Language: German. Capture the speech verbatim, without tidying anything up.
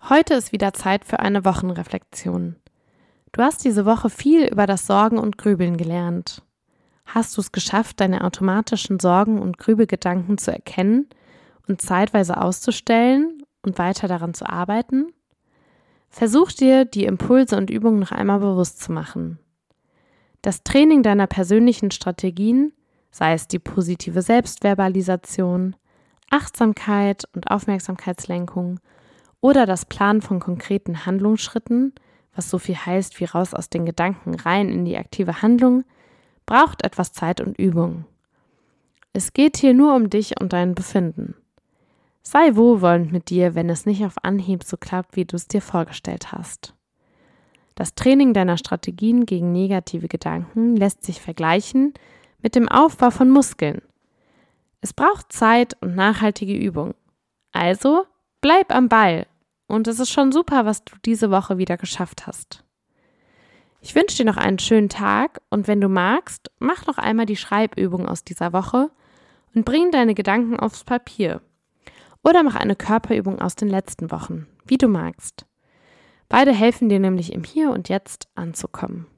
Heute ist wieder Zeit für eine Wochenreflexion. Du hast diese Woche viel über das Sorgen und Grübeln gelernt. Hast du es geschafft, deine automatischen Sorgen und Grübelgedanken zu erkennen und zeitweise auszustellen und weiter daran zu arbeiten? Versuch dir, die Impulse und Übungen noch einmal bewusst zu machen. Das Training deiner persönlichen Strategien, sei es die positive Selbstverbalisation, Achtsamkeit und Aufmerksamkeitslenkung oder das Planen von konkreten Handlungsschritten, was so viel heißt wie raus aus den Gedanken rein in die aktive Handlung, braucht etwas Zeit und Übung. Es geht hier nur um dich und dein Befinden. Sei wohlwollend mit dir, wenn es nicht auf Anhieb so klappt, wie du es dir vorgestellt hast. Das Training deiner Strategien gegen negative Gedanken lässt sich vergleichen mit dem Aufbau von Muskeln. Es braucht Zeit und nachhaltige Übung. Also bleib am Ball und es ist schon super, was du diese Woche wieder geschafft hast. Ich wünsche dir noch einen schönen Tag und wenn du magst, mach noch einmal die Schreibübung aus dieser Woche und bring deine Gedanken aufs Papier. Oder mach eine Körperübung aus den letzten Wochen, wie du magst. Beide helfen dir nämlich im Hier und Jetzt anzukommen.